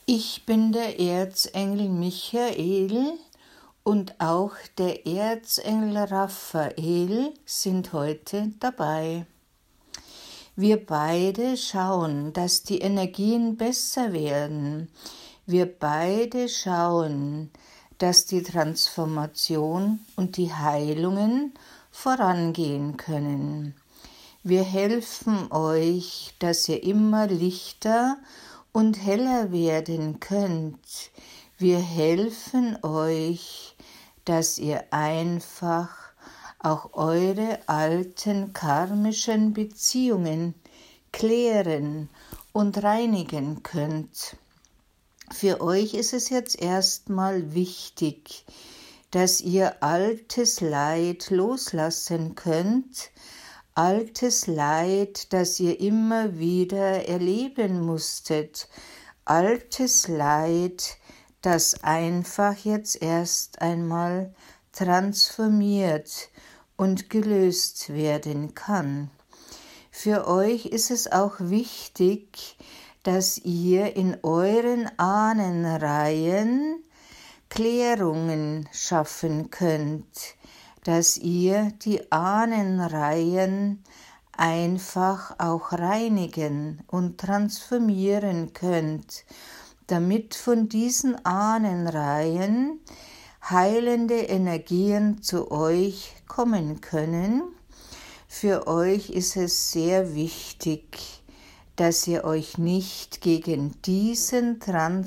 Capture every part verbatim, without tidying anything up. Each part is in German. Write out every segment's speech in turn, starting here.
Ich bin der Erzengel Michael und auch der Erzengel Raphael sind heute dabei. Wir beide schauen, dass die Energien besser werden. Wir beide schauen, dass die Transformation und die Heilungen vorangehen können. Wir helfen euch, dass ihr immer lichter und heller werden könnt. Wir helfen euch, dass ihr einfach auch eure alten karmischen Beziehungen klären und reinigen könnt. Für euch ist es jetzt erstmal wichtig, dass ihr altes Leid loslassen könnt, altes Leid, das ihr immer wieder erleben musstet, altes Leid, das einfach jetzt erst einmal transformiert und gelöst werden kann. Für euch ist es auch wichtig, dass ihr in euren Ahnenreihen Klärungen schaffen könnt, dass ihr die Ahnenreihen einfach auch reinigen und transformieren könnt, damit von diesen Ahnenreihen heilende Energien zu euch kommen können. Für euch ist es sehr wichtig, dass ihr euch nicht gegen diesen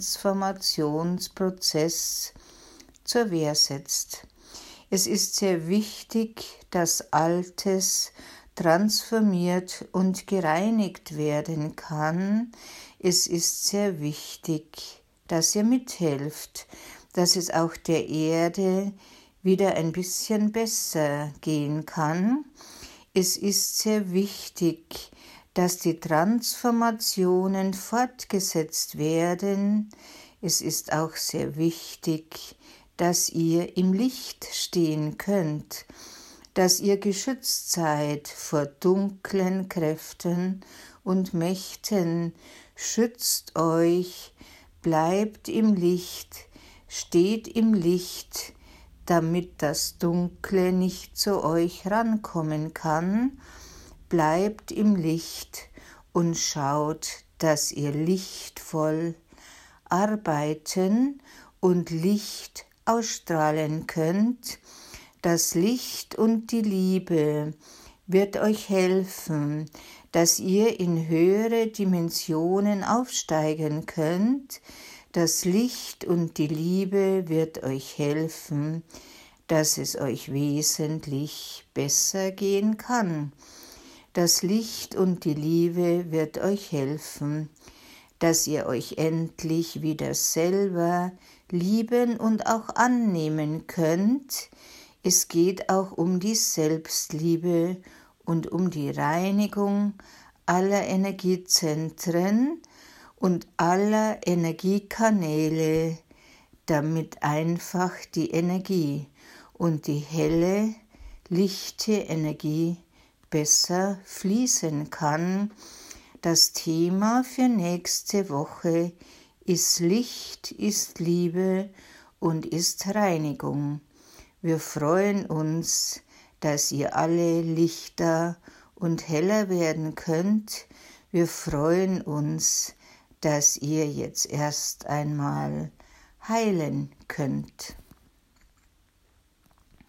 Transformationsprozess zur Wehr setzt. Es ist sehr wichtig, dass Altes transformiert und gereinigt werden kann. Es ist sehr wichtig, dass ihr mithelft, dass es auch der Erde wieder ein bisschen besser gehen kann. Es ist sehr wichtig, dass die Transformationen fortgesetzt werden. Es ist auch sehr wichtig, dass ihr im Licht stehen könnt, dass ihr geschützt seid vor dunklen Kräften und Mächten. Schützt euch, bleibt im Licht, steht im Licht, damit das Dunkle nicht zu euch rankommen kann. Bleibt im Licht und schaut, dass ihr lichtvoll arbeiten und Licht ausstrahlen könnt. Das Licht und die Liebe wird euch helfen, dass ihr in höhere Dimensionen aufsteigen könnt. Das Licht und die Liebe wird euch helfen, dass es euch wesentlich besser gehen kann. Das Licht und die Liebe wird euch helfen, dass ihr euch endlich wieder selber lieben und auch annehmen könnt. Es geht auch um die Selbstliebe und um die Reinigung aller Energiezentren und aller Energiekanäle, damit einfach die Energie und die helle, lichte Energie besser fließen kann. Das Thema für nächste Woche ist Licht, ist Liebe und ist Reinigung. Wir freuen uns, dass ihr alle lichter und heller werden könnt. Wir freuen uns, dass ihr jetzt erst einmal heilen könnt.